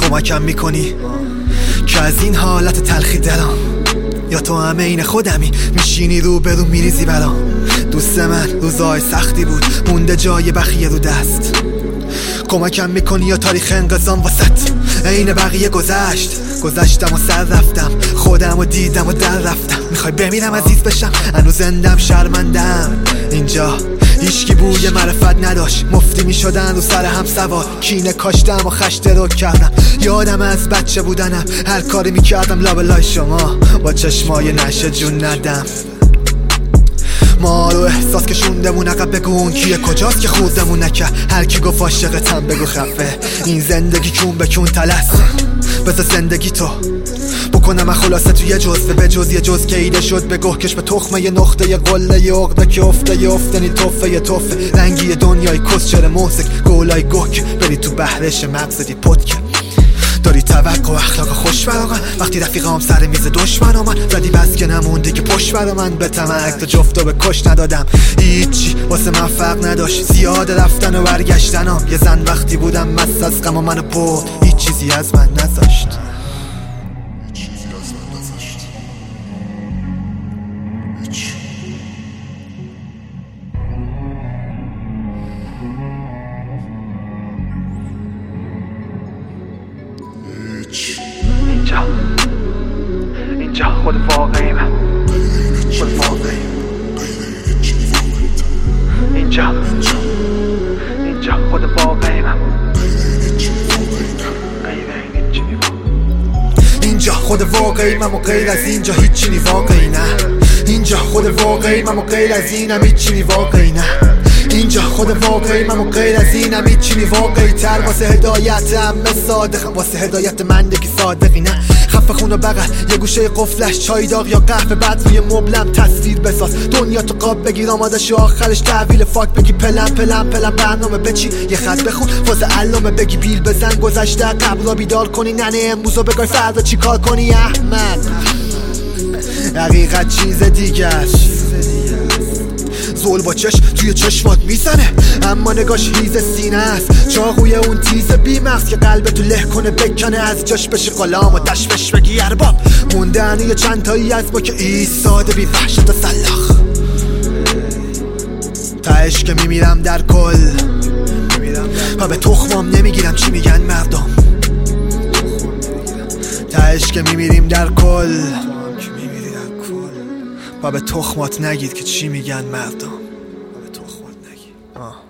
کمکم میکنی که از این حالت تلخی دلم، یا تو همه این خودمی میشینی رو به رو میریزی برام. دوست من روزای سختی بود مونده جای بخیه رو دست، کمکم میکنی یا تاریخ انقضام واسط عین بقیه گذشتم و سر رفتم، خودم و دیدم و در رفتم. میخوای بمیرم عزیز بشم، هنوز زندم شرمندم. اینجا هیچکی بوی معرفت نداشت، مفتی میشدن رو سر هم سوار. کینه کاشتم و خشت رو کردم، یادم از بچه بودنم هر کاری میکردم لابلای شما با چشمای نشه جون ندم. ما رو احساس که شوندمون عقب، بگو اون کیه کجاست که خوردمون نکرد. هر کی گفت عاشقتم بگو خفه، این زندگی کون به کون تلس. بذار زندگی تو بکنم خلاصه توی جزوه، به جز یه جز که ایده شد به گه کش به تخمه یه نقطه یه قله یه عقده که افته یه افتنی توفه یه توفه. رنگی دنیای کسچر موزک گولای گک، بری تو بحرش مغزدی پتکه. داری توقع و اخلاق خوش برا من، وقتی رفیقام سر میز دشمن من زدی بس که نمونده که پشت برا من. به تمک تا جفتو به کش ندادم، هیچی واسه من فرق نداشت. زیاد رفتن و برگشتنم، یه زن وقتی بودم مست از غم و منو برد، هیچ چیزی از من نذاشت. اینجا خود واقعی من، خود واقعی. اینجا خود واقعی من، اینجا خود واقعی من و غیر از اینجا هیچی نی واقعی نه. اینجا خود واقعی من و غیر از اینم هیچی نی واقعی نه. اینجا خود واقعی من و غیر از اینم هیچی نی واقعی تر. واسه هدایتم صادقم، واسه هدایت من دیگه صادقی نه. خفه خون و بغل یه گوشه قفلش چای داغ یا قهوه، بعد روی مبلم تصویر بساز. دنیا تو قاب بگیر آماده شو، آخرش تحویل فاک بگی پلن برنامه بچی. یه خط بخون واسه علامه بگی بیل بزن گذشته قبل را بیدار کنی. ننه امروز رو بگای فردا چی کار کنی. احمد حقیقت چیز دیگه است، زول با چشم توی چشمات میزنه اما نگاش هیز سینه است. چاقوی اون تیز بیمغز که قلب تو له کنه بکنه از جاش بشه غلام و دشمش بگی ارباب. موندن یه چند تایی از ما که ایستاده بی وحشت و سلاخ. تهش که میمیرم در کل و به تخمام نمیگیرم چی میگن مردم. تهش که میمیریم در کل و به تخمات نگید که چی میگن مردم. و به تخمات نگید.